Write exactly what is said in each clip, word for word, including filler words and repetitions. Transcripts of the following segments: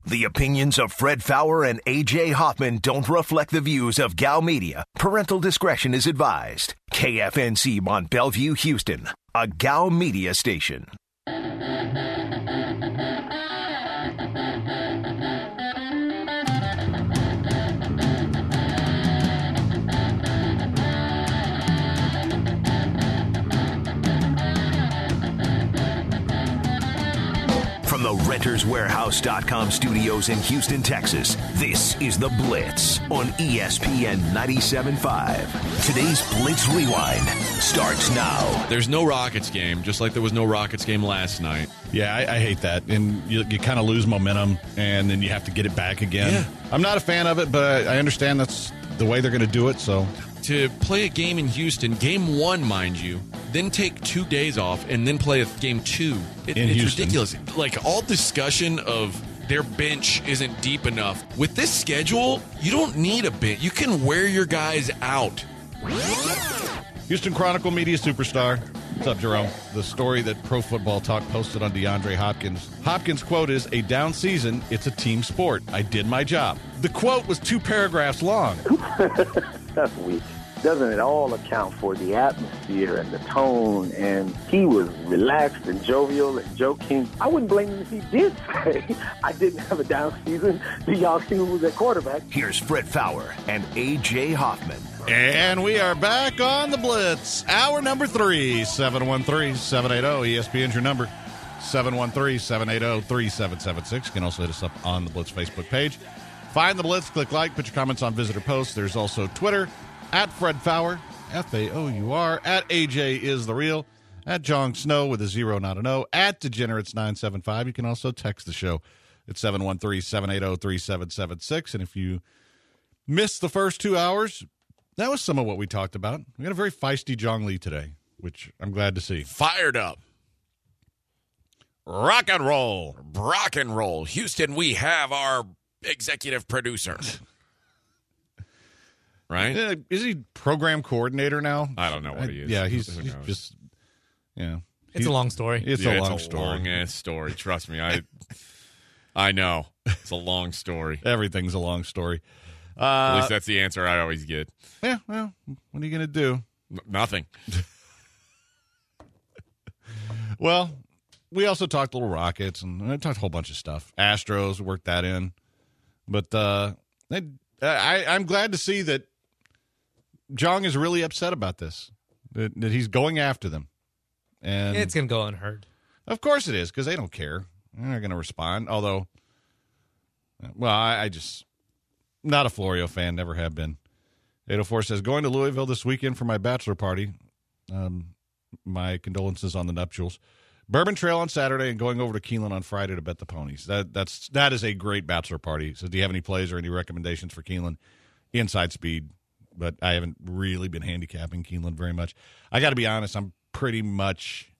The opinions of Fred Faour and A J Hoffman don't reflect the views of Gal Media. Parental discretion is advised. K F N C Mont Bellevue, Houston, a Gal Media station. From the Renters Warehouse dot com studios in Houston, Texas, this is The Blitz on E S P N ninety-seven point five. Today's Blitz Rewind starts now. There's no Rockets game, just like there was no Rockets game last night. Yeah, I, I hate that. And you, you kind of lose momentum, and then you have to get it back again. Yeah. I'm not a fan of it, but I, I understand that's the way they're going to do it, so... To play a game in Houston, game one, mind you, then take two days off and then play a game two. It, in it's Houston. ridiculous. Like, all discussion of their bench isn't deep enough. With this schedule, you don't need a bench. You can wear your guys out. Houston Chronicle media superstar. What's up, Jerome? The story that Pro Football Talk posted on DeAndre Hopkins. Hopkins' quote is, "A down season, it's a team sport. I did my job." The quote was two paragraphs long. That's weak. Doesn't it all account for the atmosphere and the tone? And he was relaxed and jovial and joking. I wouldn't blame him if he did say, "I didn't have a down season. Do y'all see who was at quarterback?" Here's Fred Faour and A J Hoffman. And we are back on the Blitz. Hour number three, seven one three, seven eight zero. E S P N's your number, seven one three, seven eight zero, three seven seven six. You can also hit us up on the Blitz Facebook page. Find the Blitz, click like, put your comments on visitor posts. There's also Twitter, at Fred Faour, F A O U R, at A J is the real, at Jong Snow with a zero, not an O, at Degenerates nine seven five. You can also text the show at seven one three, seven eight zero, three seven seven six. And if you missed the first two hours, that was some of what we talked about. We got a very feisty Jong Lee today, which I'm glad to see. Fired up. Rock and roll. Rock and roll. Houston, we have our executive producer. Right? Yeah, is he program coordinator now? I don't know what I, he is. Yeah, he's, Who he's knows? just, yeah. It's a long story. It's Yeah, a long it's a story. long-ass story. Trust me. I I know. It's a long story. Everything's a long story. At Uh, least that's the answer I always get. yeah, well, what are you going to do? N- nothing. Well, we also talked little Rockets, and I talked a whole bunch of stuff. Astros, worked that in. But uh, I, I, I'm glad to see that Jong is really upset about this, that, that he's going after them. And It's going to go unheard. of course it is, because they don't care. They're not going to respond. Although, well, I, I just, not a Florio fan, never have been. eight oh four says, going to Louisville this weekend for my bachelor party. Um, my condolences on the nuptials. Bourbon Trail on Saturday and going over to Keeneland on Friday to bet the ponies. That that's that is a great bachelor party. So do you have any plays or any recommendations for Keeneland? Inside speed, but I haven't really been handicapping Keeneland very much. I got to be honest, I'm pretty much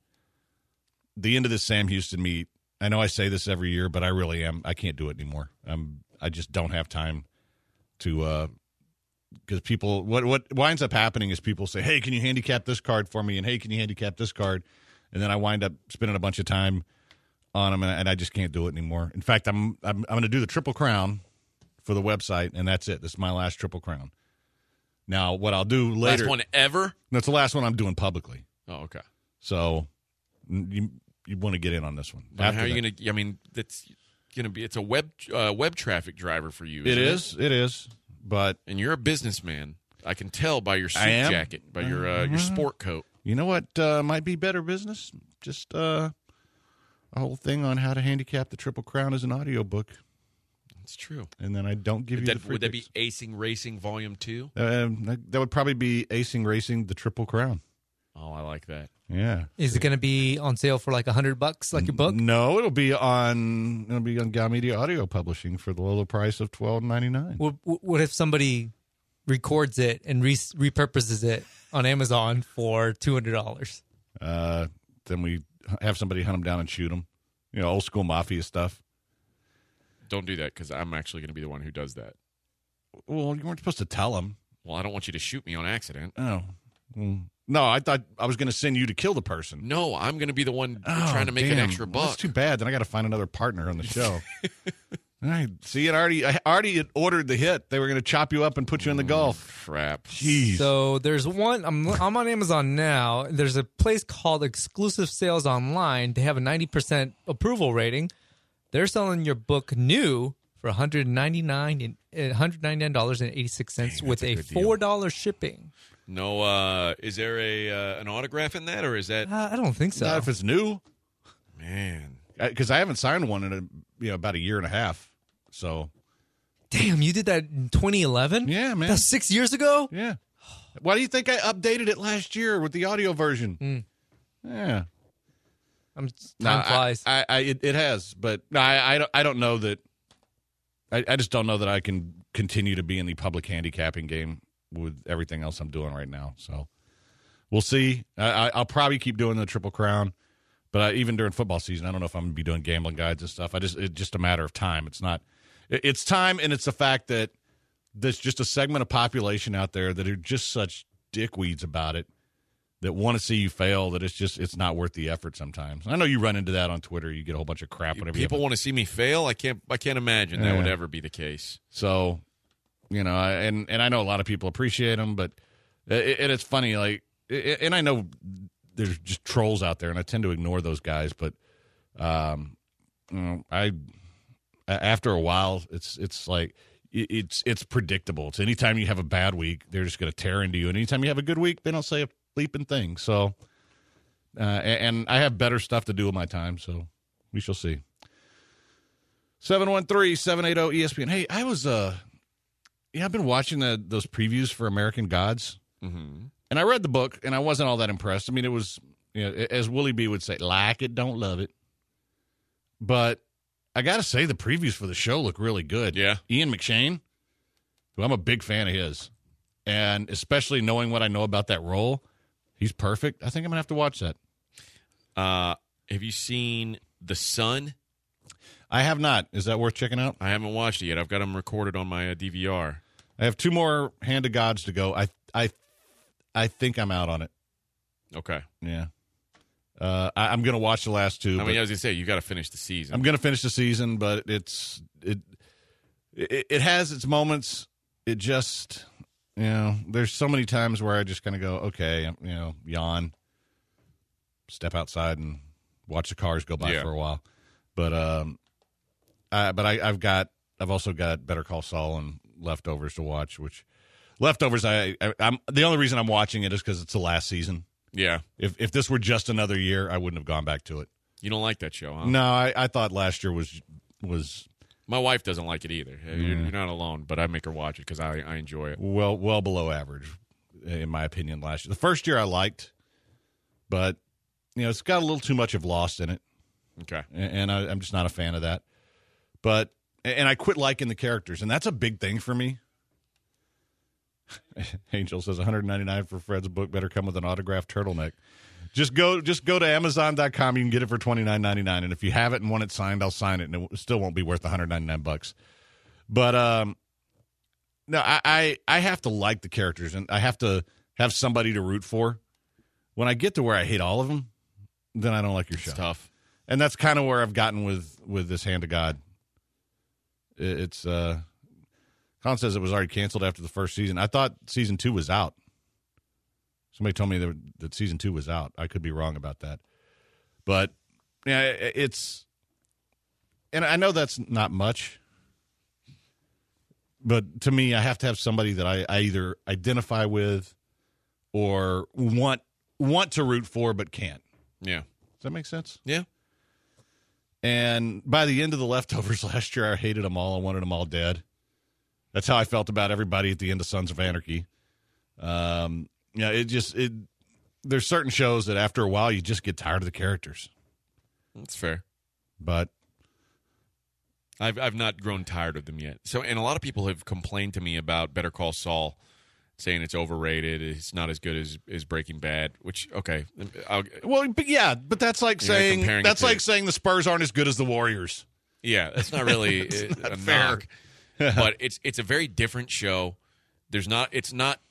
the end of this Sam Houston meet. I know I say this every year, but I really am. I can't do it anymore. I'm I just don't have time to uh because people what what winds up happening is people say, "Hey, can you handicap this card for me?" and "Hey, can you handicap this card?" And then I wind up spending a bunch of time on them, and, and I just can't do it anymore. In fact, I'm I'm, I'm going to do the Triple Crown for the website, and that's it. This is my last Triple Crown. Now, what I'll do later... Last one ever? That's the last one I'm doing publicly. Oh, okay. So you you want to get in on this one. But how are you going to... I mean, that's going to be... It's a web uh, web traffic driver for you, It isn't is. It is. But... And you're a businessman. I can tell by your suit I am. jacket, by your uh, your sport coat. You know what uh, might be better business? Just uh, a whole thing on how to handicap the Triple Crown as an audiobook. That's true. And then I don't give Would you that, the free would that be picks. Acing Racing Volume two? Um, that, that would probably be Acing Racing the Triple Crown. Oh, I like that. Yeah. Is it going to be on sale for like a hundred bucks, like your book? No, it'll be on it'll be on Gal Media Audio Publishing for the low price of twelve ninety nine. What, what if somebody records it and re- repurposes it on Amazon for two hundred dollars? Uh, then we have somebody hunt them down and shoot them. You know, old school mafia stuff. Don't do that because I'm actually going to be the one who does that. Well, you weren't supposed to tell them. Well, I don't want you to shoot me on accident. Oh. Well, no, I thought I was going to send you to kill the person. No, I'm going to be the one Oh, trying to make damn. an extra Well, buck. that's too bad. Then I got to find another partner on the show. All right. See, it already I already had ordered the hit. They were going to chop you up and put you in the Gulf. Crap. Jeez. So there's one. I'm I'm on Amazon now. There's a place called Exclusive Sales Online. They have a ninety percent approval rating. They're selling your book new for one hundred ninety-nine and one hundred ninety-nine dollars and eighty-six cents with a, a four dollars shipping. No, uh, is there a uh, an autograph in that, or is that? Uh, I don't think so. Not if it's new, man. Because I, I haven't signed one in a, you know about a year and a half. So, damn, you did that in twenty eleven? Yeah, man. That's six years ago? Yeah. Why do you think I updated it last year with the audio version? Mm. Yeah. I'm, time no, flies. I, I, I it, it has, but no, I, I, don't, I don't know that. I, I just don't know that I can continue to be in the public handicapping game with everything else I'm doing right now. So, we'll see. I, I, I'll probably keep doing the Triple Crown. But I, even during football season, I don't know if I'm going to be doing gambling guides and stuff. I just It's just a matter of time. It's not it, – it's time, and it's the fact that there's just a segment of population out there that are just such dickweeds about it that want to see you fail that it's just – it's not worth the effort sometimes. I know you run into that on Twitter. You get a whole bunch of crap whenever People you want to see me fail? I can't I can't imagine that Yeah. would ever be the case. So, you know, I- and, and I know a lot of people appreciate them, but it, – and it's funny, like – and I know – there's just trolls out there, and I tend to ignore those guys. But, um, you know, I after a while, it's it's like it's it's predictable. It's anytime you have a bad week, they're just going to tear into you, and anytime you have a good week, they don't say a bleeping thing. So, uh, and, and I have better stuff to do with my time, so we shall see. seven one three, seven eight zero, E S P N. Hey, I was uh, yeah, I've been watching the those previews for American Gods. Mm-hmm. And I read the book, and I wasn't all that impressed. I mean, it was, you know, as Willie B would say, like it, don't love it. But I got to say, the previews for the show look really good. Yeah. Ian McShane, who I'm a big fan of his, and especially knowing what I know about that role, he's perfect. I think I'm going to have to watch that. Uh, have you seen The Sun? I have not. Is that worth checking out? I haven't watched it yet. I've got them recorded on my uh, D V R. I have two more Hand of Gods to go. I I, I think I'm out on it. Okay. Yeah. Uh, I, I'm going to watch the last two. I but- mean, I was going to say, you got to finish the season. I'm going to finish the season, but it's it, it it has its moments. It just, you know, there's so many times where I just kind of go, okay, you know, yawn, step outside and watch the cars go by Yeah. for a while. But um, I, but I, I've got I've also got Better Call Saul and Leftovers to watch. Which Leftovers, I, I I'm the only reason I'm watching it is because it's the last season. Yeah. If if this were just another year, I wouldn't have gone back to it. You don't like that show, huh? No, I, I thought last year was was My wife doesn't like it either. You're, you're not alone, but I make her watch it because I, I enjoy it. well well below average, in my opinion. Last year, the first year I liked, but you know it's got a little too much of Lost in it, Okay. and, and I, I'm just not a fan of that. But and I quit liking the characters, and that's a big thing for me. Angel says one hundred ninety-nine for Fred's book better come with an autographed turtleneck. Just go just go to amazon dot com. You can get it for twenty-nine ninety-nine, and if you have it and want it signed, I'll sign it, and it still won't be worth one hundred ninety-nine bucks. But um no, I, I I have to like the characters, and I have to have somebody to root for. When I get to where I hate all of them, then I don't like your show. It's tough. And that's kind of where I've gotten with with this Hand of God. It- It's uh Colin says it was already canceled after the first season. I thought season two was out. Somebody told me that, that season two was out. I could be wrong about that. But, yeah, it- it's... And I know that's not much. But to me, I have to have somebody that I, I either identify with or want want to root for but can't. Yeah. Does that make sense? Yeah. And by the end of the Leftovers last year, I hated them all. I wanted them all dead. That's how I felt about everybody at the end of Sons of Anarchy. Um, yeah, it just it. There's certain shows that after a while you just get tired of the characters. That's fair. But I've I've not grown tired of them yet. So, and a lot of people have complained to me about Better Call Saul, saying it's overrated. It's not as good as, as Breaking Bad. Which okay, I'll, well, but yeah, but that's like You're saying comparing that's it to- like saying the Spurs aren't as good as the Warriors. yeah, that's not really It's a not a fair. knock. But it's it's a very different show. There's not it's not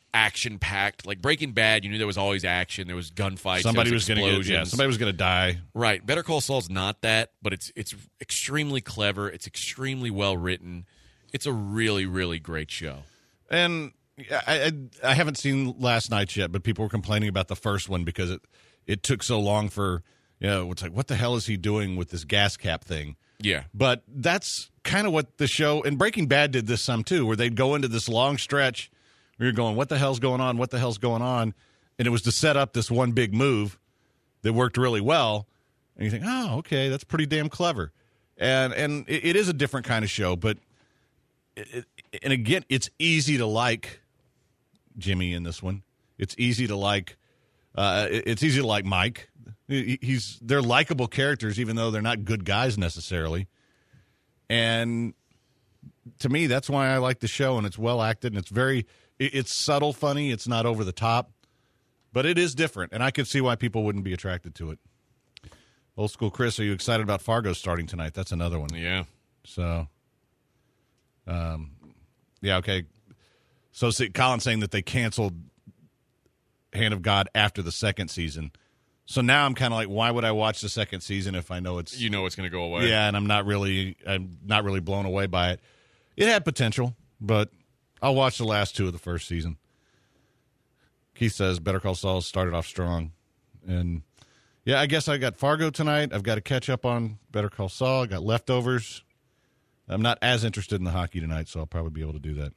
action packed. Like Breaking Bad, you knew there was always action. There was gunfights. Somebody there was, was going to explosions. yeah, somebody was going to die. Right. Better Call Saul's not that, but it's it's extremely clever. It's extremely well written. It's a really, really great show. And I, I I haven't seen last night's yet, but people were complaining about the first one because it it took so long for, you know, it's like, what the hell is he doing with this gas cap thing? Yeah. But that's kind of what the show, and Breaking Bad did this some too, where they'd go into this long stretch where you're going, what the hell's going on? What the hell's going on? And it was to set up this one big move that worked really well. And you think, oh, okay, that's pretty damn clever. And and it, it is a different kind of show, but it, it, and again, it's easy to like Jimmy in this one. It's easy to like. Uh, it, it's easy to like Mike. He, he's they're likable characters, even though they're not good guys necessarily. And to me, that's why I like the show. And it's well acted, and it's very it, it's subtle, funny. It's not over the top, but it is different, and I could see why people wouldn't be attracted to it. Old school Chris, are you excited about Fargo starting tonight? That's another one. Yeah. So, um, yeah, okay. So, see, Colin's saying that they canceled Hand of God after the second season. So now I'm kind of like, why would I watch the second season if I know it's You know it's going to go away. yeah, and I'm not really I'm not really blown away by it. It had potential, but I'll watch the last two of the first season. Keith says Better Call Saul started off strong, and yeah, I guess I got Fargo tonight. I've got to catch up on Better Call Saul. I got leftovers. I'm not as interested in the hockey tonight, so I'll probably be able to do that.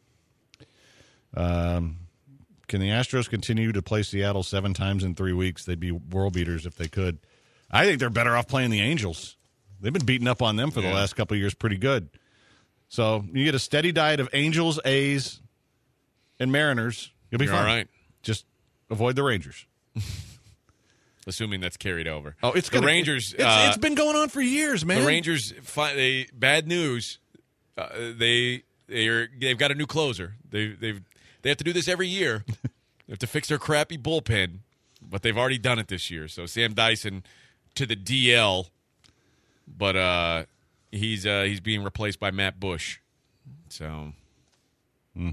Um, can the Astros continue to play Seattle seven times in three weeks? They'd be world beaters if they could. I think they're better off playing the Angels. They've been beating up on them for the Yeah. last couple of years pretty good. So you get a steady diet of Angels, A's, and Mariners. You'll be You're fine. all right. Just avoid the Rangers. Assuming that's carried over. Oh, it's the gonna, Rangers. It's, uh, it's been going on for years, man. The Rangers. Fi- they bad news. Uh, they they are they've got a new closer. They they've they have to do this every year. They have to fix their crappy bullpen, but they've already done it this year. So Sam Dyson to the D L, but uh, he's uh, he's being replaced by Matt Bush. So. Mm.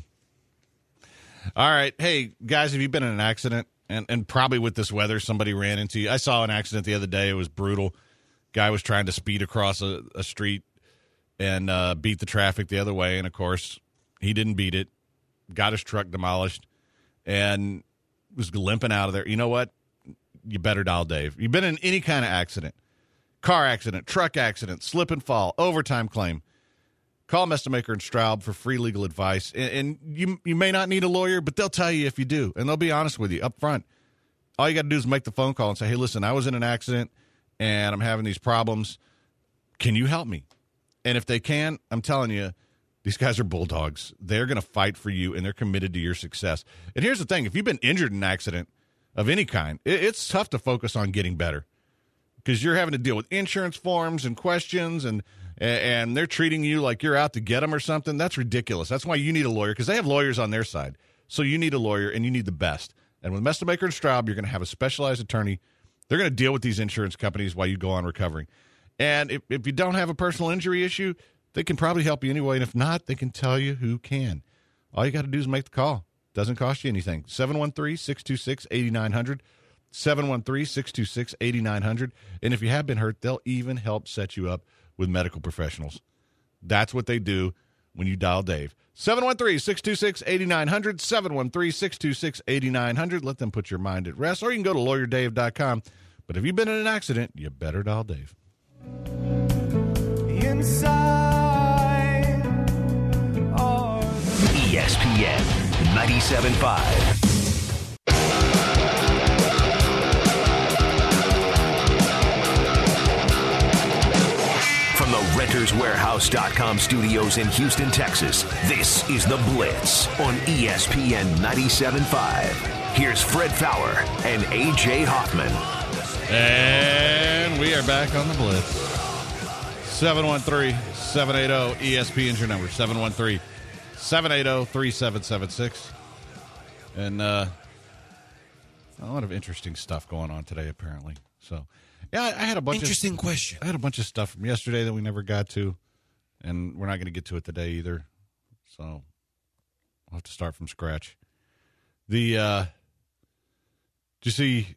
All right. Hey, guys, have you been in an accident? And and probably with this weather, somebody ran into you. I saw an accident the other day. It was brutal. Guy was trying to speed across a, a street and uh, beat the traffic the other way. And, of course, he didn't beat it. Got his truck demolished and was limping out of there. You know what? You better dial Dave. You've been in any kind of accident, car accident, truck accident, slip and fall, overtime claim. Call Mestemaker and Straub for free legal advice. And, and you you may not need a lawyer, but they'll tell you if you do. And they'll be honest with you up front. All you got to do is make the phone call and say, hey, listen, I was in an accident and I'm having these problems. Can you help me? And if they can, I'm telling you, these guys are bulldogs. They're going to fight for you, and they're committed to your success. And here's the thing. If you've been injured in an accident of any kind, it, it's tough to focus on getting better because you're having to deal with insurance forms and questions, and and they're treating you like you're out to get them or something. That's ridiculous. That's why you need a lawyer, because they have lawyers on their side. So you need a lawyer, and you need the best. And with Mestemaker and Straub, you're going to have a specialized attorney. They're going to deal with these insurance companies while you go on recovering. And if, if you don't have a personal injury issue, they can probably help you anyway. And if not, they can tell you who can. All you got to do is make the call. Doesn't cost you anything. seven one three, six two six, eight nine zero zero. seven one three, six two six, eight nine zero zero. And if you have been hurt, they'll even help set you up with medical professionals. That's what they do when you dial Dave. seven one three, six two six, eight nine zero zero. seven one three, six two six, eight nine zero zero. Let them put your mind at rest. Or you can go to lawyer dave dot com. But if you've been in an accident, you better dial Dave. Inside E S P N ninety-seven point five. From the renters warehouse dot com studios in Houston, Texas, this is The Blitz on E S P N ninety-seven point five. Here's Fred Fowler and A J Hoffman. And we are back on The Blitz. seven one three, seven eight zero, E S P N is your number. seven one three, seven eight zero, three seven seven six. And uh, a lot of interesting stuff going on today, apparently. So, yeah, I, I had a bunch Interesting of question. I had a bunch of stuff from yesterday that we never got to, and we're not going to get to it today either. So, I'll have to start from scratch. The uh, did you see?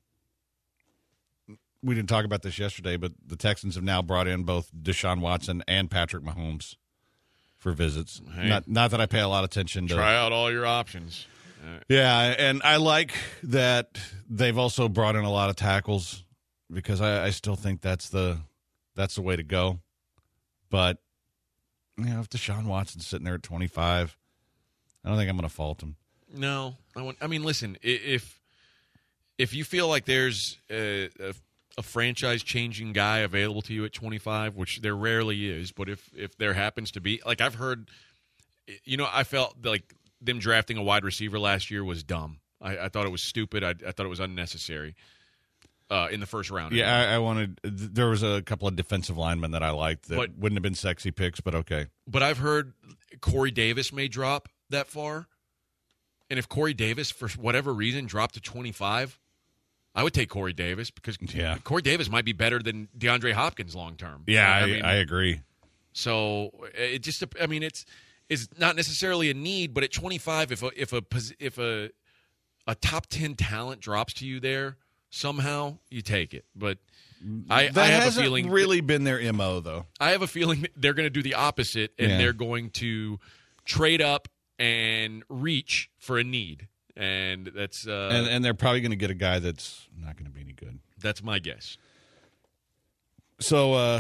We didn't talk about this yesterday, but the Texans have now brought in both Deshaun Watson and Patrick Mahomes for visits. Hey. Not, not that I pay a lot of attention to. Try out all your options. Uh, Yeah, and I like that they've also brought in a lot of tackles because I, I still think that's the that's the way to go. But you know, if Deshaun Watson's sitting there at twenty-five, I don't think I'm going to fault him. No, I, want, I mean, listen. i- If if you feel like there's a, a, a franchise-changing guy available to you at twenty-five, which there rarely is, but if if there happens to be, like I've heard, you know, I felt like them drafting a wide receiver last year was dumb. I, I thought it was stupid. I, I thought it was unnecessary uh, in the first round. Yeah, I, I wanted. There was a couple of defensive linemen that I liked that But- wouldn't have been sexy picks, but okay. But I've heard Corey Davis may drop that far. And if Corey Davis, for whatever reason, dropped to twenty-five, I would take Corey Davis because Yeah. Corey Davis might be better than DeAndre Hopkins long term. Yeah, I, mean, I agree. so it just, I mean, it's it's not necessarily a need, but at twenty-five, if a if a posi- if a a top ten talent drops to you there somehow, you take it. But I, That I have a hasn't feeling really been their M O though. I have a feeling that they're going to do the opposite, and Yeah. they're going to trade up and reach for a need, and that's uh, and and they're probably going to get a guy that's not going to be any good. that's my guess. So, uh,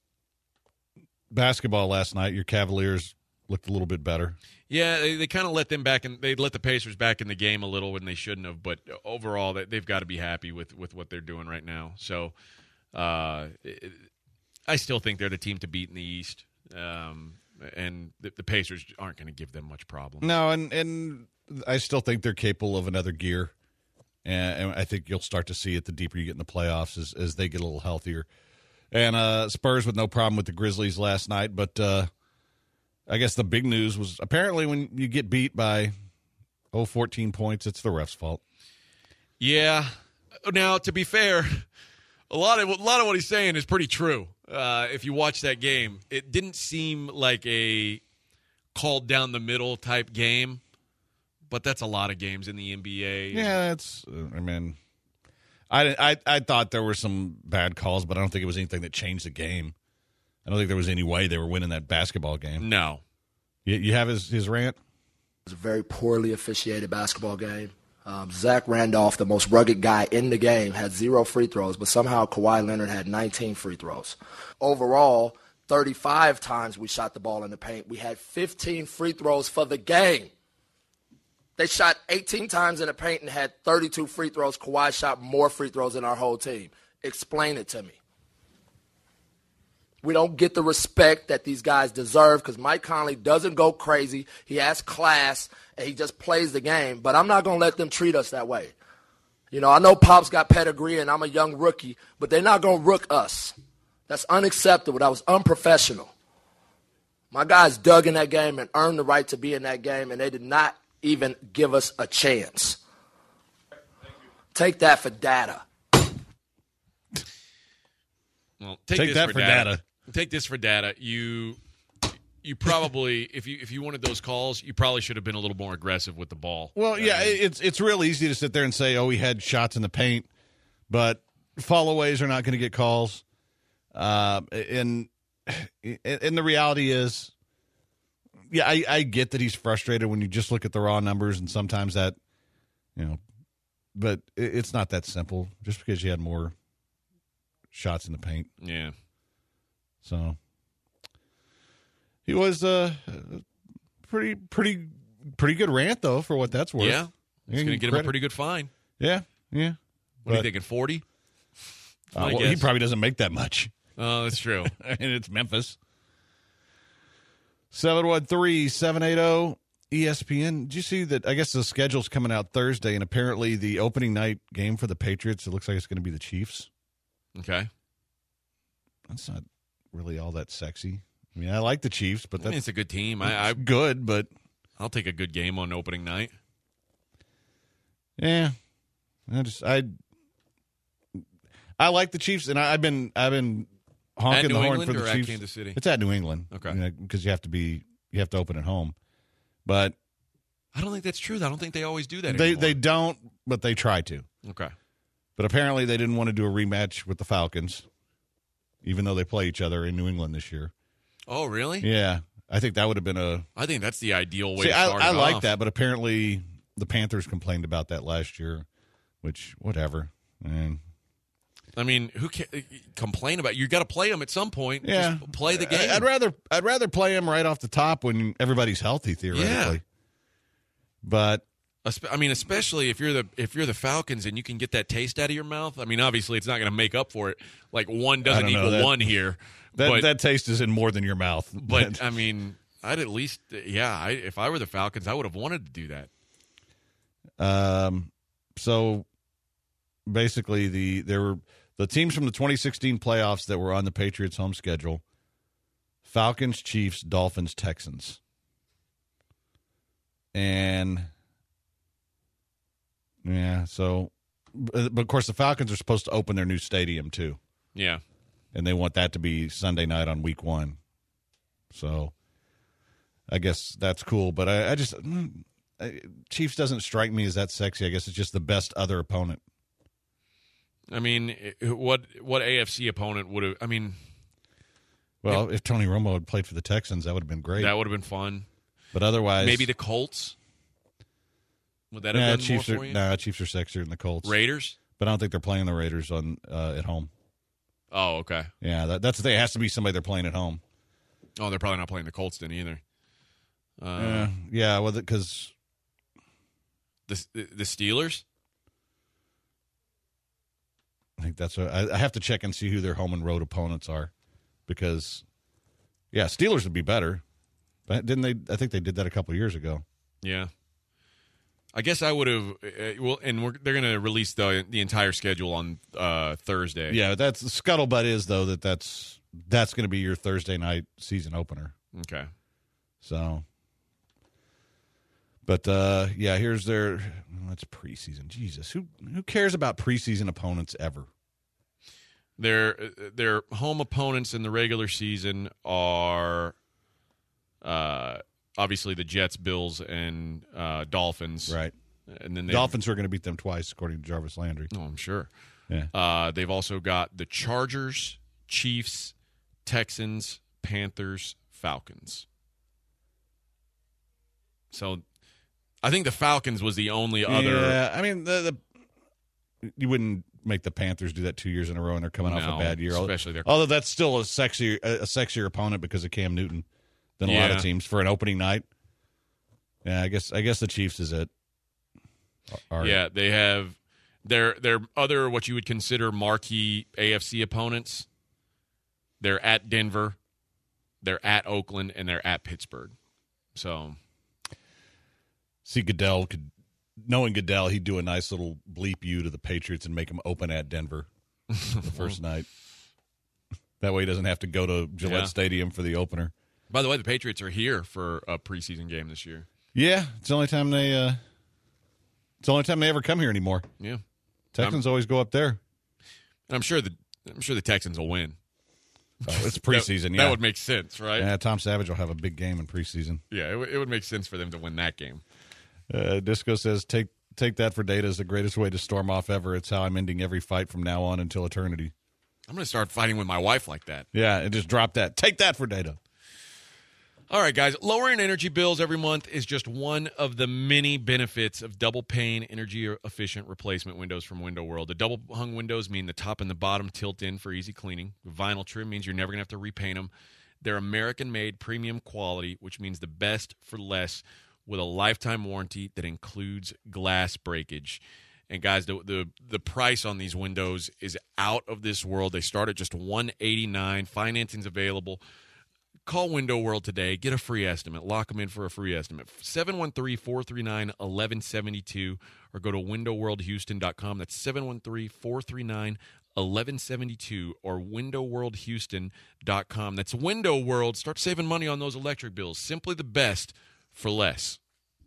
basketball last night, your Cavaliers looked a little bit better. Yeah, they, they kind of let them back, and they let the Pacers back in the game a little when they shouldn't have. But overall, they, they've got to be happy with, with what they're doing right now. So, uh, it, I still think they're the team to beat in the East, um, and the, the Pacers aren't going to give them much problem. No, and and I still think they're capable of another gear, and, and I think you'll start to see it the deeper you get in the playoffs as as they get a little healthier. And uh, Spurs with no problem with the Grizzlies last night, but uh, I guess the big news was apparently when you get beat by oh fourteen points, it's the ref's fault. Yeah. Now, to be fair, a lot of a lot of what he's saying is pretty true. Uh, if you watch that game, it didn't seem like a called down the middle type game, but that's a lot of games in the N B A. Yeah, it's. Uh, I mean, I, I I thought there were some bad calls, but I don't think it was anything that changed the game. I don't think there was any way they were winning that basketball game. No. You, you have his his rant. It was a very poorly officiated basketball game. Um, Zach Randolph, the most rugged guy in the game, had zero free throws, but somehow Kawhi Leonard had nineteen free throws. Overall, thirty-five times we shot the ball in the paint. We had fifteen free throws for the game. They shot eighteen times in the paint and had thirty-two free throws. Kawhi shot more free throws than our whole team. Explain it to me. We don't get the respect that these guys deserve because Mike Conley doesn't go crazy. He has class, and he just plays the game. But I'm not going to let them treat us that way. You know, I know Pop's got pedigree, and I'm a young rookie, but they're not going to rook us. That's unacceptable. That was unprofessional. My guys dug in that game and earned the right to be in that game, and they did not even give us a chance. Take that for data. Well, take, Take this that for, for data. data. Take this for data. You you probably if you if you wanted those calls, you probably should have been a little more aggressive with the ball. Well, yeah, I mean, it's it's real easy to sit there and say, "Oh, he had shots in the paint," but followaways are not going to get calls. Uh, and and the reality is, yeah, I, I get that he's frustrated when you just look at the raw numbers, and sometimes that, you know, but it, it's not that simple. Just because you had more shots in the paint, yeah. so he was uh, pretty pretty pretty good rant though for what that's worth. Yeah. It's going to get him a Credit. pretty good fine. Yeah, yeah. What are you But- thinking, forty? Uh, My well, he guess. probably doesn't make that much. Oh, that's true. And it's Memphis. seven one three, seven eight zero, E S P N. Did you see that? I guess the schedule's coming out Thursday, and apparently the opening night game for the Patriots, it looks like it's going to be the Chiefs. Okay. That's not really all that sexy. I mean, I like the Chiefs, but I that's mean, it's a good team. I, I good, but I'll take a good game on opening night. yeah. I just I I like the Chiefs, and I, I've been I've been honking At New the horn England for the or at Chiefs. Kansas City? It's at New England. Okay. Because you have to be you have to open at home. But I don't think that's true. I don't think they always do that They anymore. they don't, but they try to. Okay. But apparently they didn't want to do a rematch with the Falcons, even though they play each other in New England this year. Oh, really? Yeah, I think that would have been a. I think that's the ideal way See, to I, start I it like off. that, but apparently the Panthers complained about that last year, which whatever. And I mean, who can complain about? You got to play them at some point. yeah, Just play the game. I'd rather I'd rather play them right off the top when everybody's healthy theoretically. Yeah. But Espe- I mean, especially if you're the if you're the Falcons and you can get that taste out of your mouth. I mean, obviously it's not going to make up for it. Like one doesn't I don't know, equal that- one here. that but, that taste is in more than your mouth. but I mean, I'd at least yeah. I, if I were the Falcons, I would have wanted to do that. Um, so basically, the there were the teams from the twenty sixteen playoffs that were on the Patriots' home schedule: Falcons, Chiefs, Dolphins, Texans, and yeah. So, but but of course, the Falcons are supposed to open their new stadium too, Yeah. and they want that to be Sunday night on Week One. So, I guess that's cool. But I, I just. Mm, Chiefs doesn't strike me as that sexy. I guess it's just the best other opponent. I mean, what what A F C opponent would have? I mean, Well, if Tony Romo had played for the Texans, that would have been great. that would have been fun. But otherwise, Maybe the Colts. Would that have nah, done Chiefs more are for you? nah, Chiefs are sexier than the Colts. Raiders. But I don't think they're playing the Raiders on uh, at home. Oh, okay. Yeah, that, that's the thing. It has to be somebody they're playing at home. Oh, they're probably not playing the Colts then either. Uh, Uh, yeah, well, because the the Steelers. I think that's what I, I have to check and see who their home and road opponents are. Because, yeah, Steelers would be better. But didn't they? I think they did that a couple years ago. Yeah. I guess I would have. Uh, well, and we're, they're going to release the the entire schedule on uh, Thursday. Yeah, that's the scuttlebutt is though that that's that's going to be your Thursday night season opener. Okay. So, but uh, yeah, here's their. Well, that's preseason. Jesus, who who cares about preseason opponents ever? Their their home opponents in the regular season are, uh, obviously the Jets, Bills, and uh, Dolphins. Right. And then they Dolphins are going to beat them twice, according to Jarvis Landry. Oh, I'm sure. Yeah. Uh, they've also got the Chargers, Chiefs, Texans, Panthers, Falcons. So, I think the Falcons was the only other. Yeah, I mean the, the you wouldn't make the Panthers do that two years in a row, and they're coming off No, a bad year. especially their- Although that's still a sexier a sexier opponent because of Cam Newton than a lot Yeah. of teams for an opening night. Yeah, I guess I guess the Chiefs is it. Are- Yeah, they have their their other what you would consider marquee A F C opponents. They're at Denver, they're at Oakland, and they're at Pittsburgh. So, See, Goodell could, knowing Goodell, he'd do a nice little bleep you to the Patriots and make them open at Denver the first night. That way he doesn't have to go to Gillette Yeah. Stadium for the opener. by the way, the Patriots are here for a preseason game this year. Yeah, it's the only time they. Uh, it's the only time they ever come here anymore. Yeah, Texans always go up there. and I'm sure the I'm sure the Texans will win. Oh, it's preseason. That, yeah, that would make sense, right? Yeah, Tom Savage will have a big game in preseason. Yeah, it, w- it would make sense for them to win that game. Uh, Disco says, "Take take that for data is the greatest way to storm off ever. It's how I'm ending every fight from now on until eternity." I'm going to start fighting with my wife like that. Yeah, and just drop that. Take that for data. All right, guys. Lowering energy bills every month is just one of the many benefits of double pane energy efficient replacement windows from Window World. The double hung windows mean the top and the bottom tilt in for easy cleaning. Vinyl trim means you're never going to have to repaint them. They're American made premium quality, which means the best for less with a lifetime warranty that includes glass breakage. And guys, the the the price on these windows is out of this world. They start at just one hundred eighty-nine dollars. Financing's available. Call Window World today. Get a free estimate. Lock them in for a free estimate. seven one three, four three nine, one one seven two or go to window world houston dot com. That's seven one three, four three nine, one one seven two or window world houston dot com. That's Window World. Start saving money on those electric bills. Simply the best for less.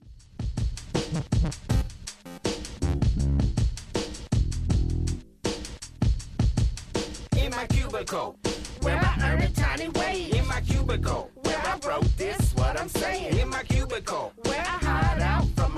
In my cubicle, where I earn a tiny wage. In my cubicle, where I wrote this, what I'm saying. In my cubicle, where I hide out from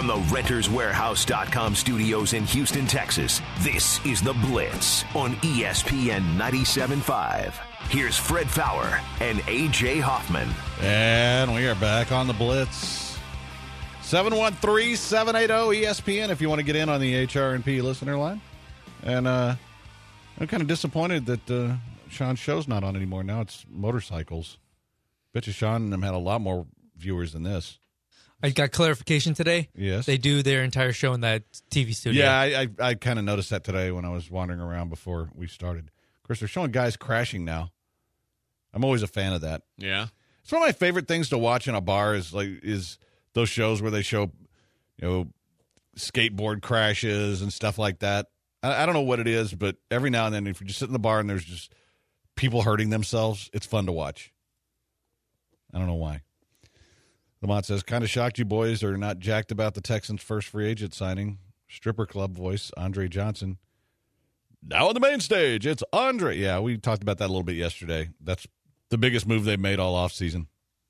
From the Renters Warehouse dot com studios in Houston, Texas, this is The Blitz on E S P N ninety-seven point five. Here's Fred Fowler and A J Hoffman. And we are back on The Blitz. seven one three, seven eight zero, E S P N if you want to get in on the H R and P listener line. And uh, I'm kind of disappointed that uh, Sean's show's not on anymore. Now it's motorcycles. Bet you Sean and them had a lot more viewers than this. I got clarification today. Yes. They do their entire show in that T V studio. Yeah, I, I, I kind of noticed that today when I was wandering around before we started. Of course, they're showing guys crashing now. I'm always a fan of that. Yeah. It's one of my favorite things to watch in a bar is like is those shows where they show, you know, skateboard crashes and stuff like that. I, I don't know what it is, but every now and then, if you just sit in the bar and there's just people hurting themselves, it's fun to watch. I don't know why. Lamont says, kind of shocked you boys are not jacked about the Texans' first free agent signing. Stripper Club voice, Andre Johnson. Now on the main stage, it's Andre. Yeah, we talked about that a little bit yesterday. That's the biggest move they've made all offseason.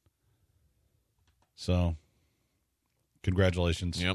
So, congratulations. Yep.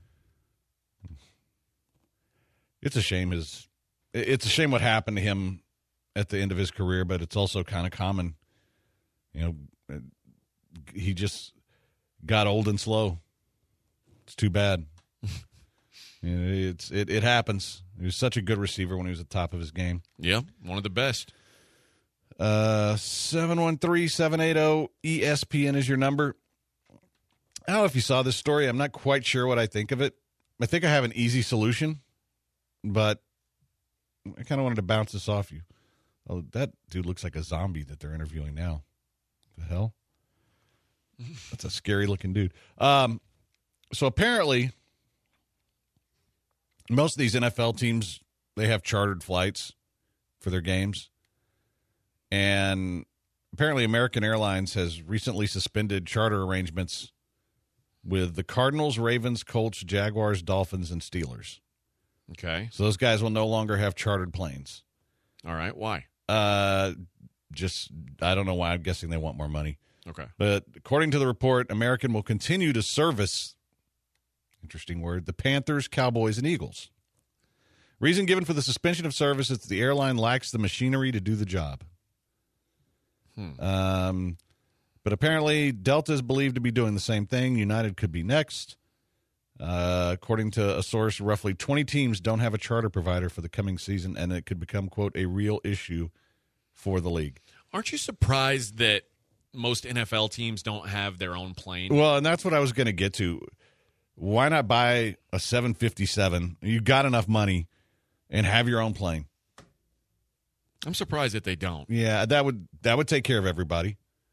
It's a shame his. It's a shame what happened to him at the end of his career, but it's also kind of common. You know, he just got old and slow. It's too bad. You know, it's it, it happens. He was such a good receiver when he was at the top of his game. Yeah, one of the best. Uh, seven one three, seven eight zero, E S P N is your number. I don't know if you saw this story. I'm not quite sure what I think of it. I think I have an easy solution, but I kind of wanted to bounce this off you. Oh, that dude looks like a zombie that they're interviewing now. The hell? That's a scary-looking dude. Um, so apparently, most of these N F L teams, they have chartered flights for their games. And apparently American Airlines has recently suspended charter arrangements with the Cardinals, Ravens, Colts, Jaguars, Dolphins, and Steelers. Okay. So those guys will no longer have chartered planes. All right. Why? Uh, just, I don't know why. I'm guessing they want more money. Okay. But according to the report, American will continue to service, interesting word, the Panthers, Cowboys, and Eagles. Reason given for the suspension of service is that the airline lacks the machinery to do the job. Hmm. Um, but apparently, Delta is believed to be doing the same thing. United could be next. Uh, according to a source, roughly twenty teams don't have a charter provider for the coming season, and it could become, quote, a real issue for the league. Aren't you surprised that most N F L teams don't have their own plane? Well, and that's what I was going to get to. Why not buy a seven fifty-seven? You got enough money and have your own plane. I'm surprised that they don't. Yeah, that would that would take care of everybody.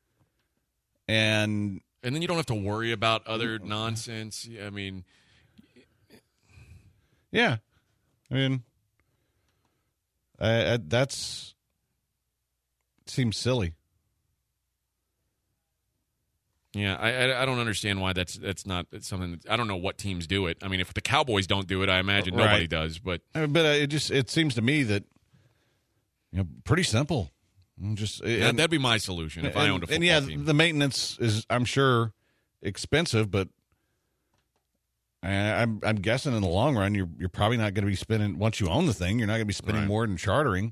And and then you don't have to worry about other nonsense. I mean, yeah. I mean, I, I, that's seems silly. Yeah, I, I I don't understand why that's that's not that's something. That, I don't know what teams do it. I mean, if the Cowboys don't do it, I imagine Right. nobody does. But but uh, it just it seems to me that you know pretty simple. Just yeah, and, that'd be my solution if and, I owned a football and yeah, team. the maintenance is I'm sure expensive, but I, I'm I'm guessing in the long run you're you're probably not going to be spending once you own the thing. You're not going to be spending Right. more than chartering.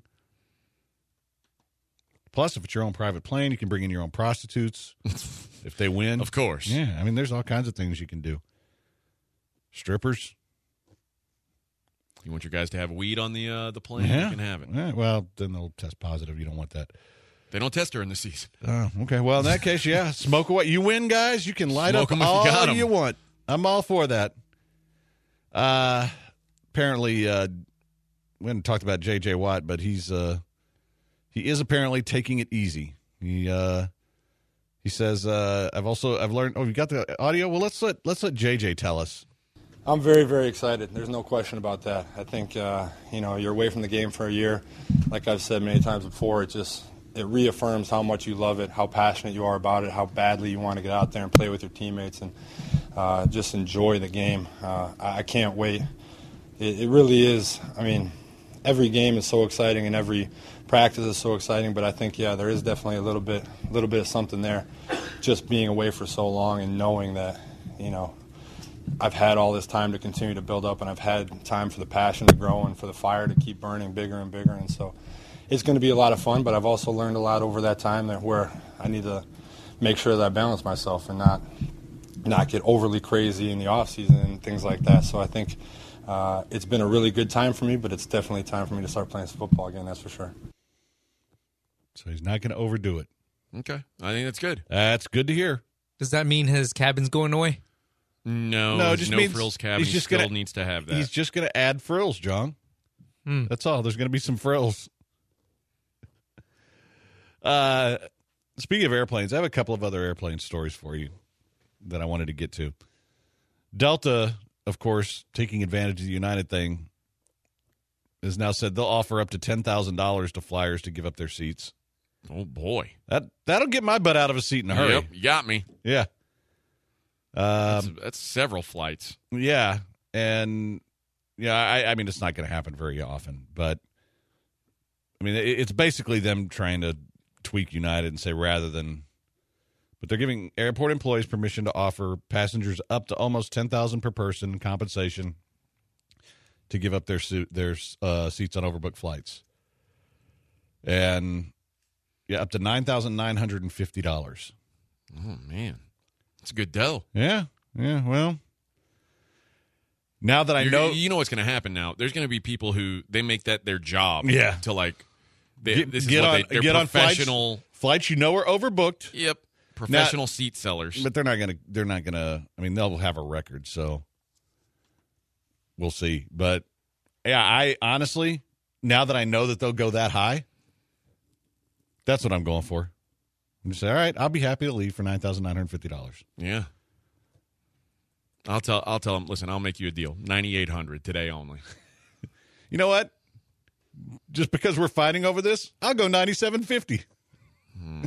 Plus, if it's your own private plane, you can bring in your own prostitutes if they win. Of course. Yeah, I mean, there's all kinds of things you can do. Strippers. You want your guys to have weed on the uh, the plane? Yeah. You can have it. Yeah, well, then they'll test positive. You don't want that. They don't test during the season. Oh, okay. Well, in that case, yeah, smoke away. You win, guys. You can light Smoke up 'em if you all got 'em. you want. I'm all for that. Uh, apparently, uh, we haven't talked about J J Watt, but he's uh, he is apparently taking it easy. He uh, he says, uh, "I've also I've learned." Oh, you got the audio? Well, let's let let's let J J tell us. I'm very, very excited. There's no question about that. I think, uh, you know, you're away from the game for a year. Like I've said many times before, it just it reaffirms how much you love it, how passionate you are about it, how badly you want to get out there and play with your teammates and uh, just enjoy the game. Uh, I, I can't wait. It, it really is. I mean, every game is so exciting and every practice is so exciting, but I think, yeah, there is definitely a little bit, a little bit of something there. Just being away for so long and knowing that, you know, I've had all this time to continue to build up, and I've had time for the passion to grow and for the fire to keep burning bigger and bigger. And so it's going to be a lot of fun, but I've also learned a lot over that time that where I need to make sure that I balance myself and not not get overly crazy in the off season and things like that. So I think uh, it's been a really good time for me, but it's definitely time for me to start playing some football again, that's for sure. So he's not going to overdo it. Okay. I think that's good. That's good to hear. Does that mean his cabin's going away? No, No, it his just no means frills cabin. he's He just still gonna- needs to have that. He's just going to add frills, John. Hmm. That's all. There's going to be some frills. Uh, speaking of airplanes, I have a couple of other airplane stories for you that I wanted to get to. Delta, of course, taking advantage of the United thing, has now said they'll offer up to ten thousand dollars to flyers to give up their seats. Oh, boy. That, that'll get my butt out of a seat in a hurry. Yep, you got me. Yeah. That's, Um, that's several flights. yeah. And, yeah, I, I mean, it's not going to happen very often. But, I mean, it, it's basically them trying to tweak United and say rather than – but they're giving airport employees permission to offer passengers up to almost ten thousand dollars per person compensation to give up their suit, their uh, seats on overbooked flights. And, yeah, up to nine thousand nine hundred fifty dollars. Oh, man. It's a good dough. Yeah, yeah, well, now that I You're- know – You know what's going to happen now. There's going to be people who – they make that their job. Yeah. To, like they, get, this is get what on, they, they're get on flights, professional – flights you know are overbooked. Yep. Professional seat sellers. But they're not going to, they're not going to, I mean, they'll have a record, so we'll see. But, yeah, I honestly, now that I know that they'll go that high, that's what I'm going for. I'm just say, all right, I'll be happy to leave for nine thousand nine hundred fifty dollars. Yeah. I'll tell I'll tell them, listen, I'll make you a deal. ninety-eight hundred today only. You know what? Just because we're fighting over this, I'll go ninety-seven fifty. Hmm.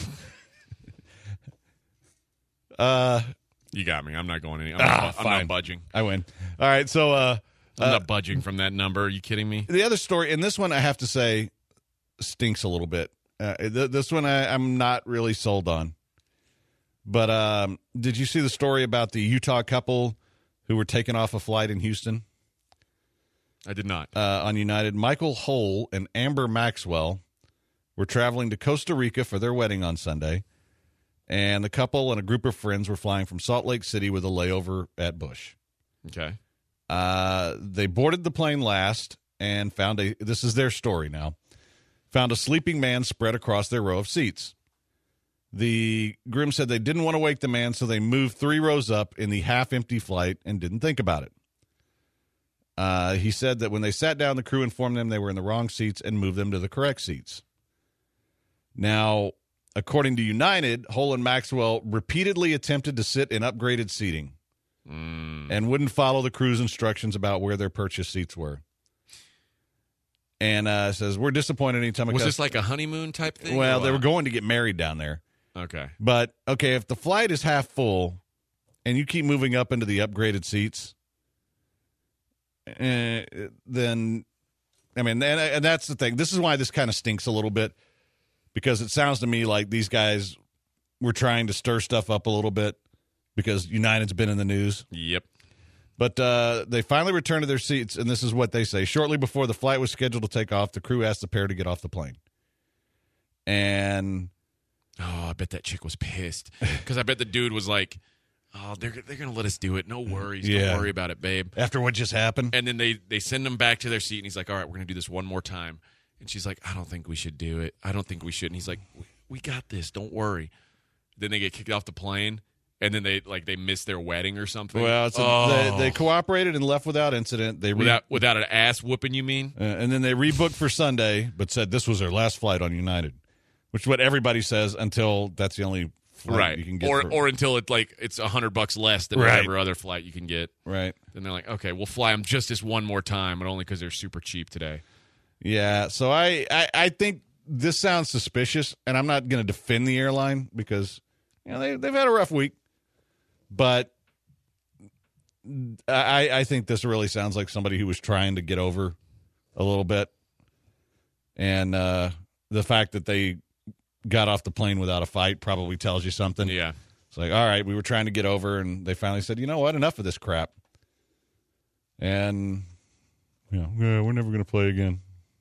uh, You got me. I'm not going any. I'm, Ah, not, I'm fine. not budging. I win. All right, so uh, I'm uh, not budging from that number. Are you kidding me? the other story, and this one I have to say stinks a little bit. Uh, th- this one I, I'm not really sold on. But um, did you see the story about the Utah couple who were taken off a flight in Houston I did not. uh, on United? Michael Hull and Amber Maxwell were traveling to Costa Rica for their wedding on Sunday, and the couple and a group of friends were flying from Salt Lake City with a layover at Bush. Okay. Uh, they boarded the plane last and found a, this is their story now, found a sleeping man spread across their row of seats. The groom said they didn't want to wake the man, so they moved three rows up in the half-empty flight and didn't think about it. Uh, he said that when they sat down, the crew informed them they were in the wrong seats and moved them to the correct seats. Now, according to United, Hull and Maxwell repeatedly attempted to sit in upgraded seating Mm. and wouldn't follow the crew's instructions about where their purchased seats were. And uh, says, we're disappointed anytime it Was comes- this like a honeymoon type thing? Well, or they were what? going to get married down there. Okay. But, okay, if the flight is half full and you keep moving up into the upgraded seats, eh, then, I mean, and, and that's the thing. This is why this kind of stinks a little bit, because it sounds to me like these guys were trying to stir stuff up a little bit because United's been in the news. Yep. But uh, they finally returned to their seats, and this is what they say. Shortly before the flight was scheduled to take off, the crew asked the pair to get off the plane. And Oh, I bet that chick was pissed because I bet the dude was like, "Oh, they're they're gonna let us do it. No worries. Yeah. Don't worry about it, babe." after what just happened, And then they they send him back to their seat, and he's like, "All right, we're gonna do this one more time." And she's like, "I don't think we should do it. I don't think we should." And he's like, "We, we got this. Don't worry." Then they get kicked off the plane, and then they like they miss their wedding or something. well, it's a, oh. they, they cooperated and left without incident. They re- without without an ass whooping, you mean? uh, and then they rebooked for Sunday, but said this was their last flight on United, which is what everybody says until that's the only flight Right. you can get. Or for- or until it like it's a hundred bucks less than Right. whatever other flight you can get. right. Then they're like, okay, we'll fly them just this one more time, but only because they're super cheap today. Yeah, so I, I, I think this sounds suspicious, and I'm not going to defend the airline because you know they they've had a rough week, but I I think this really sounds like somebody who was trying to get over a little bit, and uh, the fact that they got off the plane without a fight probably tells you something. Yeah. It's like, all right, we were trying to get over, and they finally said, you know what, enough of this crap. And, you know, yeah, we're never going to play again.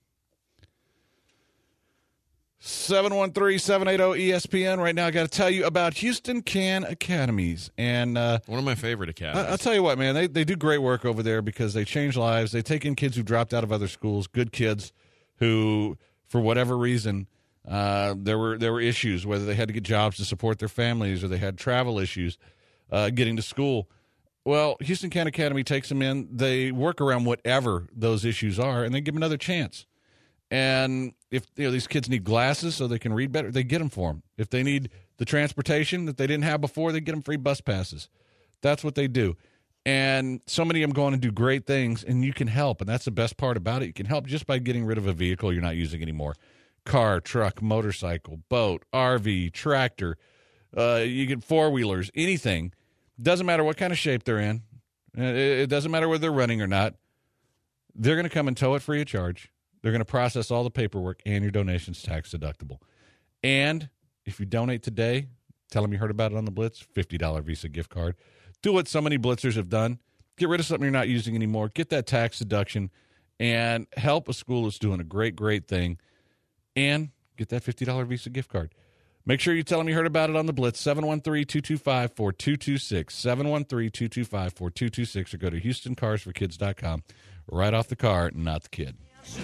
seven one three, seven eight zero, E S P N. Right now, I got to tell you about Houston Can Academies. And uh, one of my favorite academies. I, I'll tell you what, man, they, they do great work over there because they change lives. They take in kids who dropped out of other schools, good kids who, for whatever reason, uh, there were there were issues, whether they had to get jobs to support their families or they had travel issues uh, getting to school. Well, Houston Can Academy takes them in. They work around whatever those issues are, and they give them another chance. And if you know these kids need glasses so they can read better, they get them for them. If they need the transportation that they didn't have before, they get them free bus passes. That's what they do. And so many of them go on and do great things, and you can help. And that's the best part about it. You can help just by getting rid of a vehicle you're not using anymore. Car, truck, motorcycle, boat, R V, tractor. Uh, you get four-wheelers, anything. Doesn't matter what kind of shape they're in. It doesn't matter whether they're running or not. They're going to come and tow it free of charge. They're going to process all the paperwork, and your donation's tax deductible. And if you donate today, tell them you heard about it on the Blitz, fifty dollars Visa gift card. Do what so many Blitzers have done. Get rid of something you're not using anymore. Get that tax deduction and help a school that's doing a great, great thing. And get that fifty dollars Visa gift card. Make sure you tell them you heard about it on the Blitz, seven one three, two two five, four two two six, seven one three, two two five, four two two six, or go to houston cars for kids dot com. Right off the car, not the kid.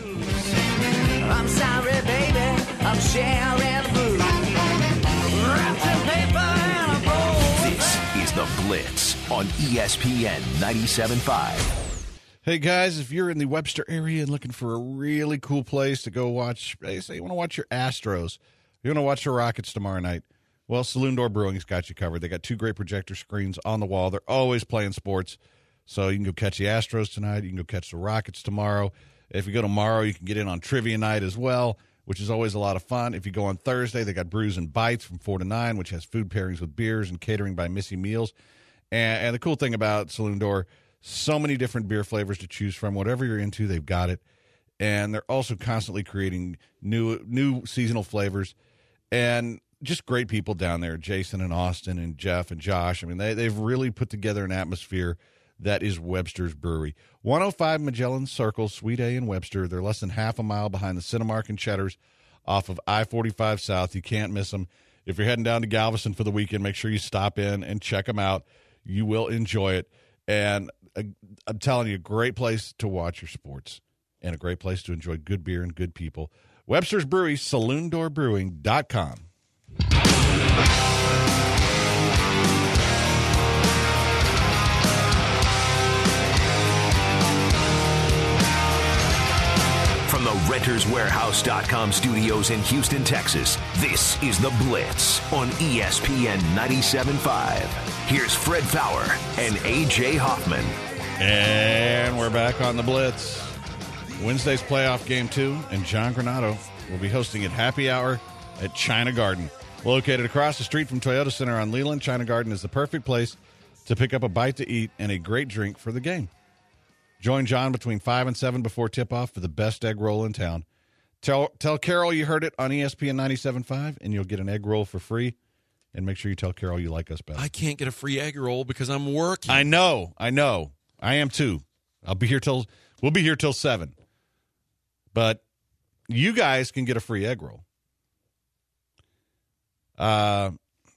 I'm sorry, baby. I'm sharing blue. Wrapped in paper and a bowl. This is the Blitz on E S P N ninety-seven point five. Hey, guys, if you're in the Webster area and looking for a really cool place to go watch, hey, say you want to watch your Astros, you want to watch the Rockets tomorrow night, well, Saloon Door Brewing's got you covered. They got two great projector screens on the wall. They're always playing sports, so you can go catch the Astros tonight. You can go catch the Rockets tomorrow. If you go tomorrow, you can get in on trivia night as well, which is always a lot of fun. If you go on Thursday, they got Brews and Bites from four to nine, which has food pairings with beers and catering by Missy Meals. And, and the cool thing about Saloon Door, so many different beer flavors to choose from. Whatever you're into, they've got it. And they're also constantly creating new new seasonal flavors. And just great people down there, Jason and Austin and Jeff and Josh. I mean, they, they've really put together an atmosphere that is Webster's Brewery. one oh five Magellan Circle, Suite A in Webster. They're less than half a mile behind the Cinemark and Cheddar's off of I forty-five South. You can't miss them. If you're heading down to Galveston for the weekend, make sure you stop in and check them out. You will enjoy it. And uh, I'm telling you, a great place to watch your sports and a great place to enjoy good beer and good people. Webster's Brewery, saloon door brewing dot com. From the renters warehouse dot com studios in Houston, Texas, this is The Blitz on E S P N ninety-seven point five. Here's Fred Fowler and A J Hoffman. And we're back on The Blitz. Wednesday's playoff game two, and John Granato will be hosting it happy hour at China Garden. Located across the street from Toyota Center on Leland, China Garden is the perfect place to pick up a bite to eat and a great drink for the game. Join John between five and seven before tip-off for the best egg roll in town. Tell tell Carol you heard it on E S P N ninety-seven point five, and you'll get an egg roll for free. And make sure you tell Carol you like us best. I can't get a free egg roll because I'm working. I know. I know. I am too. I'll be here till we'll be here till seven. But you guys can get a free egg roll. Uh,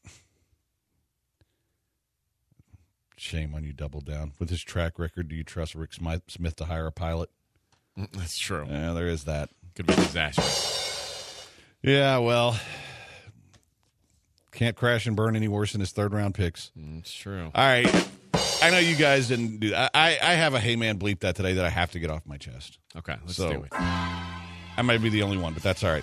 shame on you, Double Down. With his track record, do you trust Rick Smith to hire a pilot? That's true. Yeah, there is that. Could be disastrous. Yeah, well, can't crash and burn any worse than his third round picks. It's true. All right. I know you guys didn't do that. I, I have a hey man bleep that today that I have to get off my chest. Okay, let's so, do it. I might be the only one, but that's all right.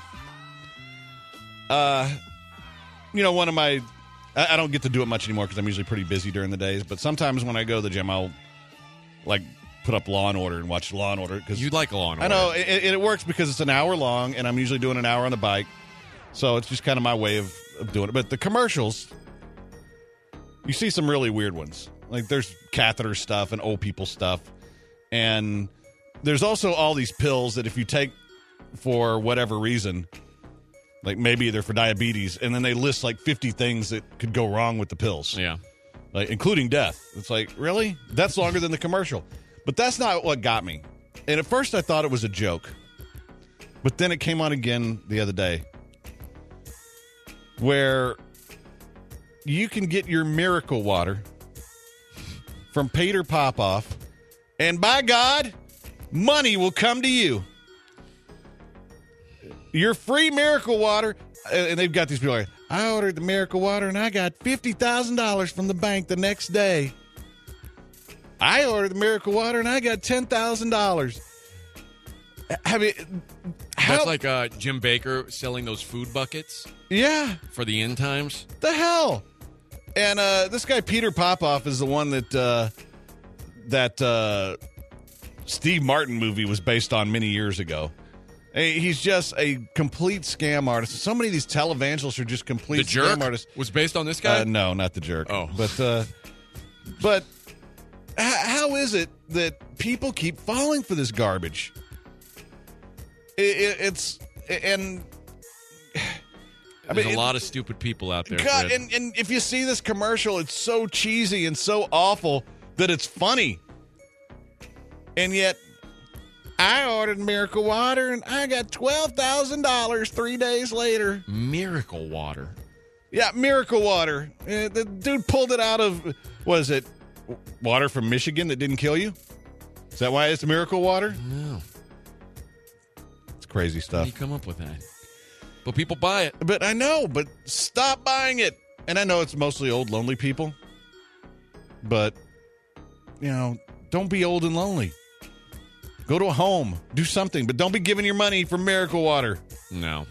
Uh, you know, one of my, I, I don't get to do it much anymore because I'm usually pretty busy during the days, but sometimes when I go to the gym, I'll, like, put up Law and Order and watch Law and Order. Cause You'd like Law and Order. I know, it, it works because it's an hour long, and I'm usually doing an hour on the bike, so it's just kind of my way of, of doing it. But the commercials, you see some really weird ones. Like, there's catheter stuff and old people stuff. And there's also all these pills that if you take for whatever reason, like maybe they're for diabetes, and then they list like fifty things that could go wrong with the pills. Yeah. Like, including death. It's like, really? That's longer than the commercial. But that's not what got me. And at first I thought it was a joke. But then it came on again the other day where you can get your miracle water from Peter Popoff, and by God, money will come to you. Your free miracle water, and they've got these people like, I ordered the miracle water and I got fifty thousand dollars from the bank the next day. I ordered the miracle water and I got ten thousand dollars. I mean, how, That's like uh, Jim Baker selling those food buckets. Yeah. For the end times. The hell? And uh, this guy, Peter Popoff, is the one that uh, that uh, Steve Martin movie was based on many years ago. He's just a complete scam artist. So many of these televangelists are just complete the Jerk scam artists. Was based on this guy? Uh, no, not The Jerk. Oh. But, uh, but h- how is it that people keep falling for this garbage? It, it, it's, and... I There's mean, a lot of stupid people out there. God, Fred. and, and if you see this commercial, it's so cheesy and so awful that it's funny. And yet, I ordered miracle water and I got twelve thousand dollars three days later. Miracle water. Yeah, miracle water. Uh, the dude pulled it out of, what is it, water from Michigan that didn't kill you? Is that why it's miracle water? No. It's crazy How stuff. do you come up with that? But people buy it. But I know, but stop buying it. And I know it's mostly old, lonely people. But, you know, don't be old and lonely. Go to a home. Do something. But don't be giving your money for miracle water. No.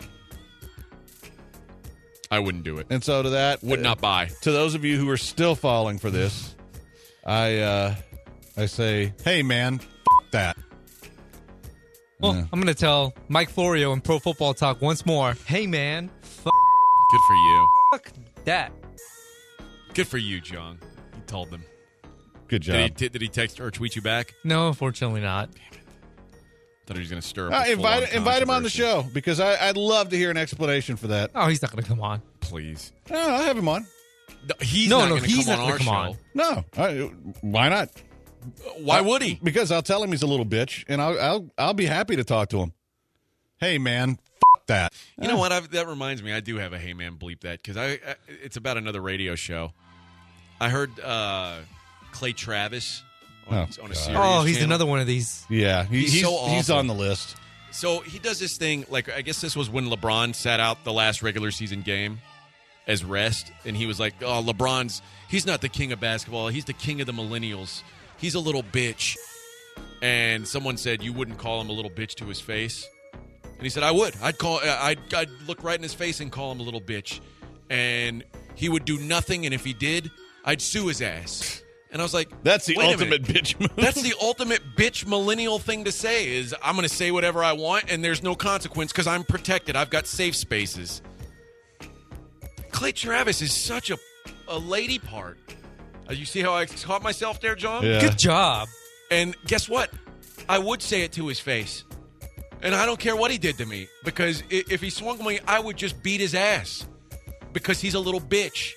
I wouldn't do it. And so to that. Would not buy. To those of you who are still falling for this, I uh, I say, hey, man, f*** that. Well, Yeah. I'm going to tell Mike Florio in Pro Football Talk once more. Hey, man, f- Good for you. fuck that. Good for you, John. You told them. Good job. Did he, t- did he text or tweet you back? No, unfortunately not. Thought he was going to stir up. Uh, a invite full-on invite him on the controversy. show because I, I'd love to hear an explanation for that. Oh, he's not going to come on. Please. No, I'll have him on. No, he's No, not no, going to he's come not on gonna our come show. on. No, I, why not? Why Uh, would he? Because I'll tell him he's a little bitch, and I'll I'll I'll be happy to talk to him. Hey, man, f- that. You know what? I've, that reminds me. I do have a hey man bleep that because I, I it's about another radio show. I heard uh, Clay Travis on, Oh, on a God. series. Oh, he's channel. another one of these. Yeah, he, He's he's so he's awful. on the list. So he does this thing, like, I guess this was when LeBron sat out the last regular season game as rest, and he was like, oh, LeBron's, he's not the king of basketball. He's the king of the millennials. He's a little bitch. And someone said, you wouldn't call him a little bitch to his face? And he said, I would. I'd call, I'd, I'd look right in his face and call him a little bitch. And he would do nothing, and if he did, I'd sue his ass. And I was like, That's the wait a ultimate minute. bitch move. That's the ultimate bitch millennial thing to say is I'm going to say whatever I want and there's no consequence because I'm protected. I've got safe spaces. Clay Travis is such a, a lady part. Uh, you see how I caught myself there, John? Yeah. Good job. And guess what? I would say it to his face. And I don't care what he did to me because i- if he swung me, I would just beat his ass because he's a little bitch.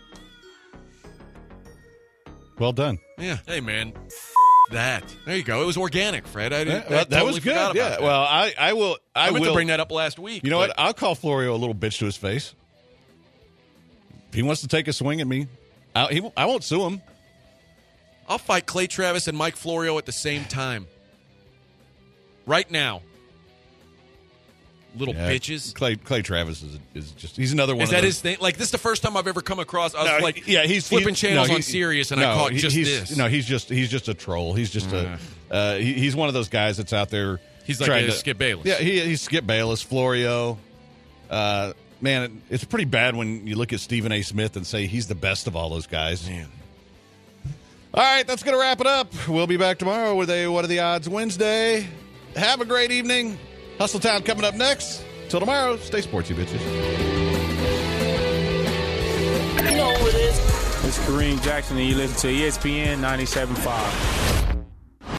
Well done. Yeah. Hey, man. F- that. There you go. It was organic, Fred. I Yeah, didn't. I that, that totally was forgot good. about Yeah. that. Well, I I will I, I meant will to bring that up last week. You know but- what? I'll call Florio a little bitch to his face. If he wants to take a swing at me, I, he, I won't sue him. I'll fight Clay Travis and Mike Florio at the same time. Right now. Little Yeah, bitches. Clay Clay Travis is is just he's another one. Is of that those, his thing? Like, this is the first time I've ever come across. I was No, like, yeah, he's flipping he's- channels no, on he- Sirius, and no, I caught he- just he's, this. No, he's just he's just a troll. He's just a uh, he, he's one of those guys that's out there. He's like trying a to, Skip Bayless. Yeah, he, he's Skip Bayless, Florio. Uh, man, it, it's pretty bad when you look at Stephen A. Smith and say he's the best of all those guys. Man. All right, that's going to wrap it up. We'll be back tomorrow with a What Are the Odds Wednesday. Have a great evening. Hustle Town coming up next. Till tomorrow, stay sportsy, bitches. You know who it is. It's Kareem Jackson, and you listen to E S P N ninety-seven point five.